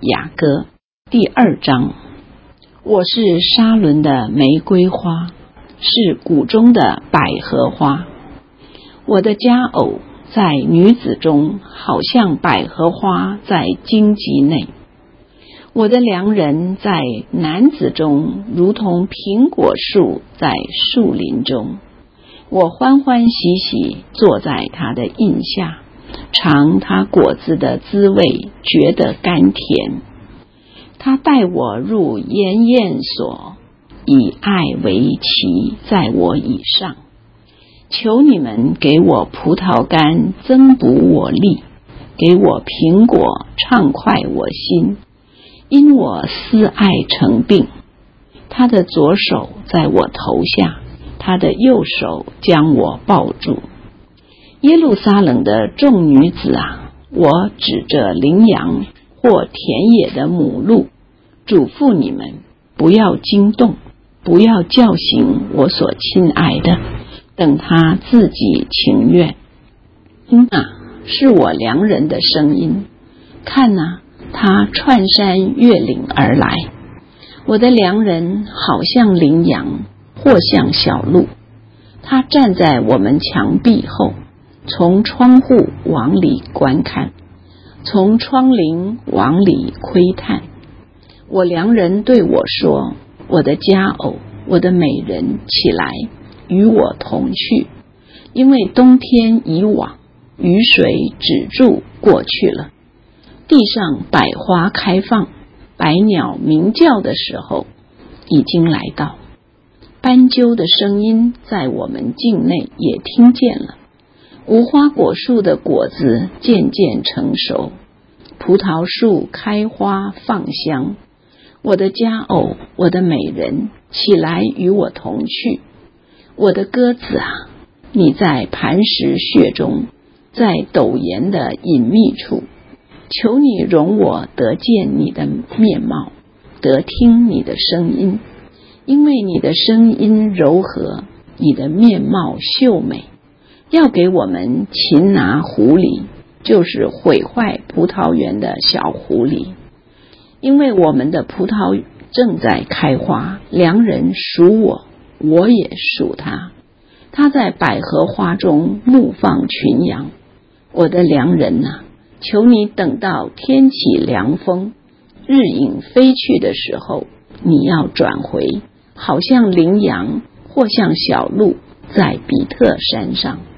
雅歌第2章。我是沙伦的玫瑰花，是谷中的百合花。我的佳偶在女子中，好像百合花在荆棘内。我的良人在男子中，如同苹果树在树林中。我欢欢喜喜坐在他的荫下，尝他果子的滋味，觉得甘甜。他带我入筵宴所，以爱为旗在我以上。求你们给我葡萄干，增补我力；给我苹果，畅快我心。因我思爱成病，他的左手在我头下，他的右手将我抱住。耶路撒冷的众女子啊，我指着羚羊或田野的母鹿，嘱咐你们不要惊动，不要叫醒我所亲爱的，等他自己情愿。是我良人的声音，看啊，他穿山越岭而来。我的良人好像羚羊，或像小鹿。他站在我们墙壁后，从窗户往里观看，从窗棂往里窥探。我良人对我说：我的佳偶，我的美人，起来，与我同去，因为冬天已往，雨水止住过去了。地上百花开放，百鸟鸣叫的时候已经来到。斑鸠的声音在我们境内也听见了。无花果树的果子渐渐成熟，葡萄树开花放香。我的佳偶，我的美人，起来与我同去。我的鸽子啊，你在磐石穴中，在陡岩的隐秘处，求你容我得见你的面貌，得听你的声音，因为你的声音柔和，你的面貌秀美。要给我们擒拿狐狸，就是毁坏葡萄园的小狐狸。因为我们的葡萄正在开花，良人属我，我也属他。他在百合花中牧放群羊。我的良人啊，求你等到天起凉风，日影飞去的时候，你要转回，好像羚羊或像小鹿在比特山上。